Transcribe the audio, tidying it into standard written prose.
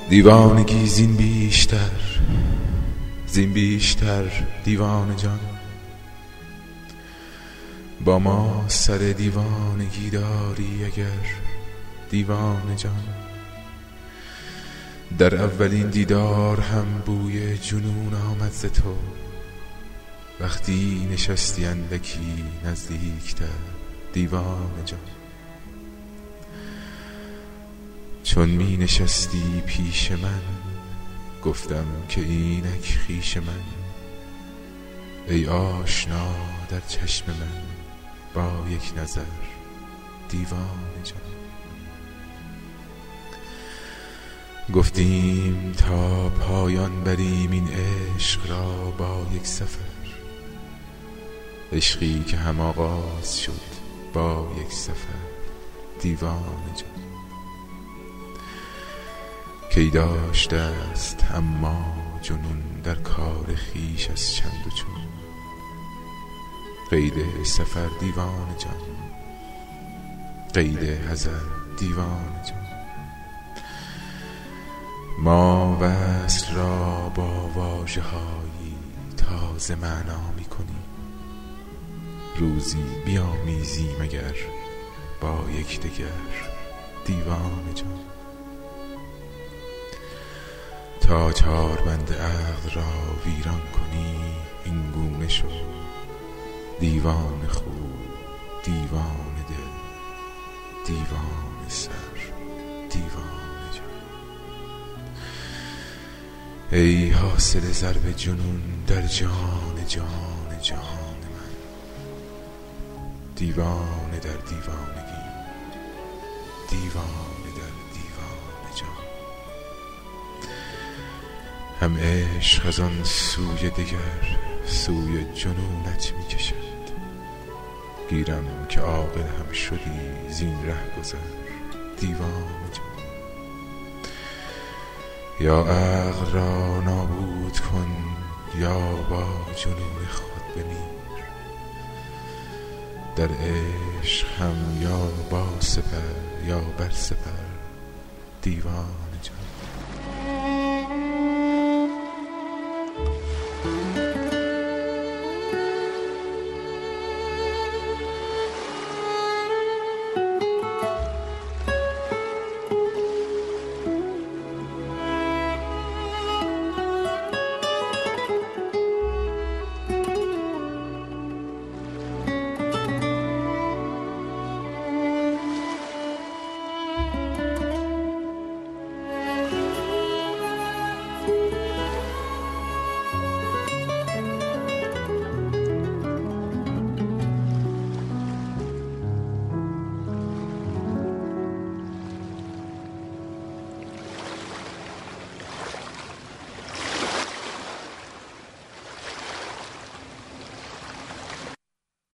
دیوانگی زین بیشتر دیوانه جان، با ما سر دیوانگی داری اگر دیوانه جان. در اولین دیدار هم بوی جنون آمد ز تو، وقتی نشستی اندکی نزدیکتر دیوانه جان. چون می نشستی پیش من گفتم که اینک خویش من، ای آشنا در چشم من با یک نظر دیوانه جان. گفتیم تا پایان بریم این عشق را با یک سفر، عشقی که هم آغاز شد با یک سفر دیوانه جان. کی داشته است اما جنون در کار خویش از چند و چون، قید سفر دیوانه جان، قید حذر دیوانه جان. ما وصل را با واژه‌هایی تازه معنا می‌کنیم، روزی بیامیزیم اگر با یکدیگر دیوانه جان. تا چاربند عقل را ویران کنی این گونه شو، دیوانه خوب دیوانه دل دیوانه سر دیوانه جان. ای حاصل ضرب جنون در جان من، دیوانه در دیوانگی دیوانه در دیوانه جان. هم عشق از آن سوی دگر سوی جنونت می کشد، گیرم که عاقل هم شدی زین ره گذر دیوانه جان. یا عقل را نابود کن یا با جنون خود بمیر، در عشق هم یا با سپر یا بر سپر دیوانه.